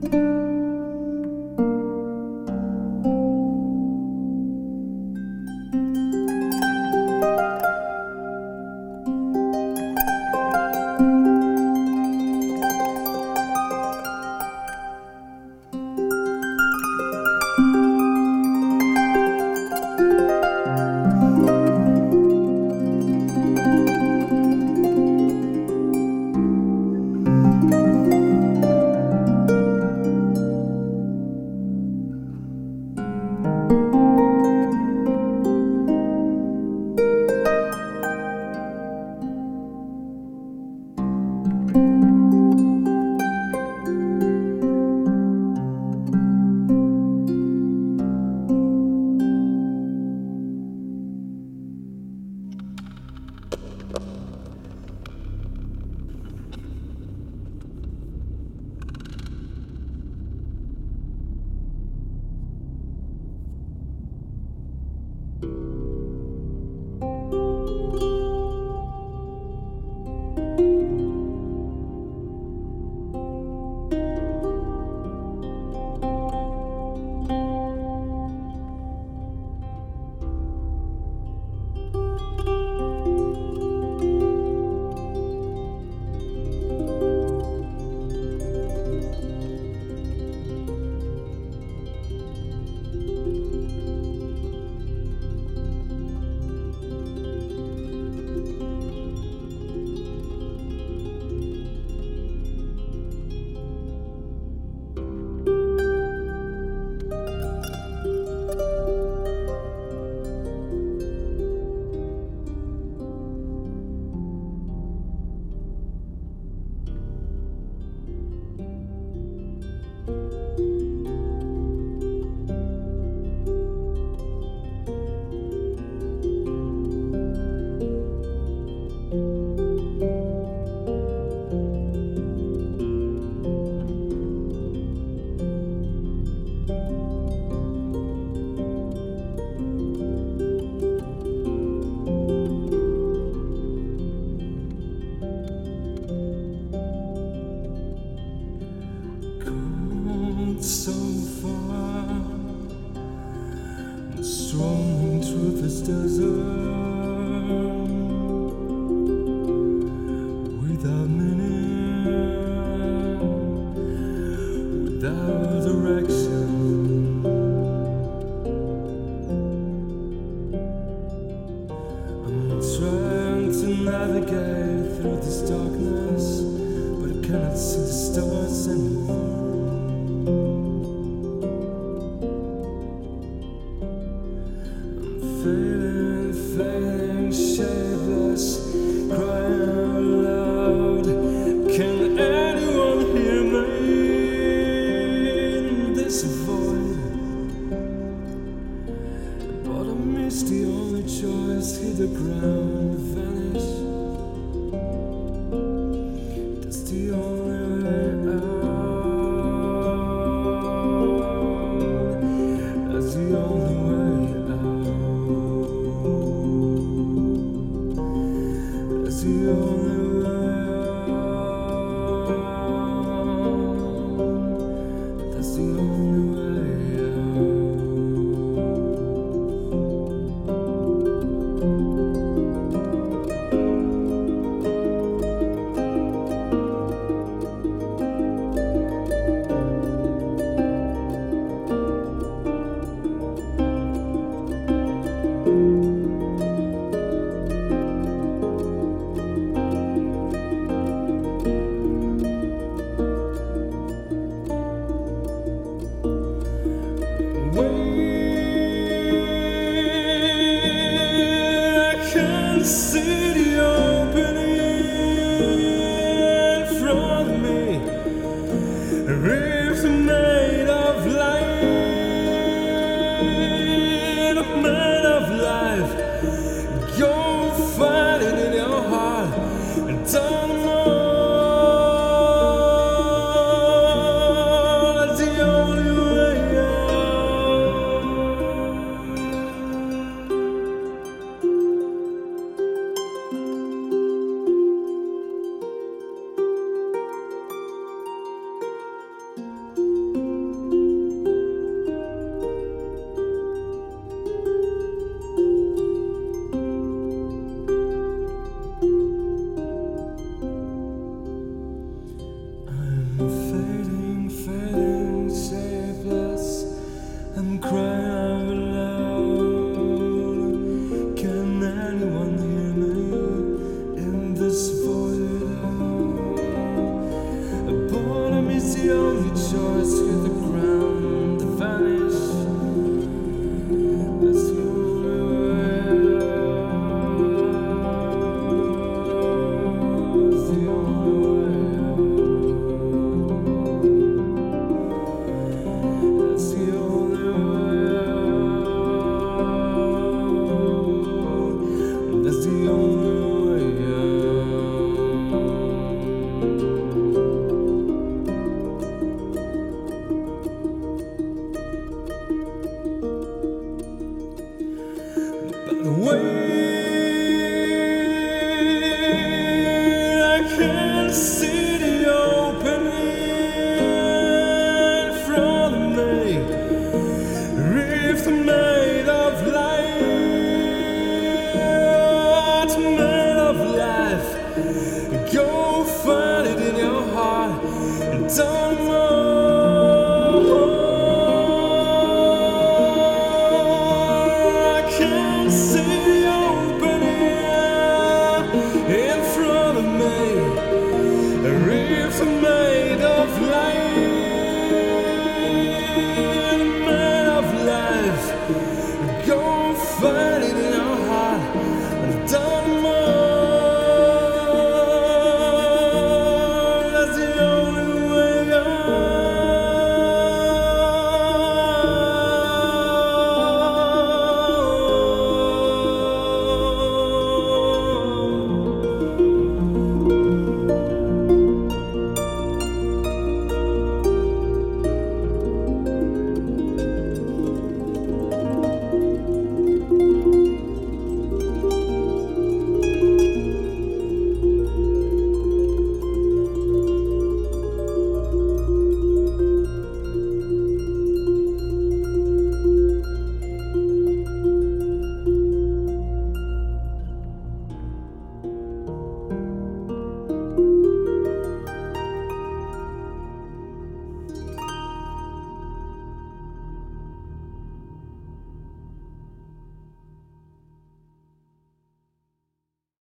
So far, strolling through this desert without meaning, without direction. I'm trying to navigate through this darkness, but I cannot see the stars anymore. Fading, shapeless, crying out loud. Can anyone hear me in this void? But I miss the only choice, hit the ground, vanish. That's the only way out. That's the only way out. That's the only way out. That's the only way see the opening in front of me. Ribs made of light, made of life. Go find it in your heart and don't know. That's the only way out. Only choice, hear the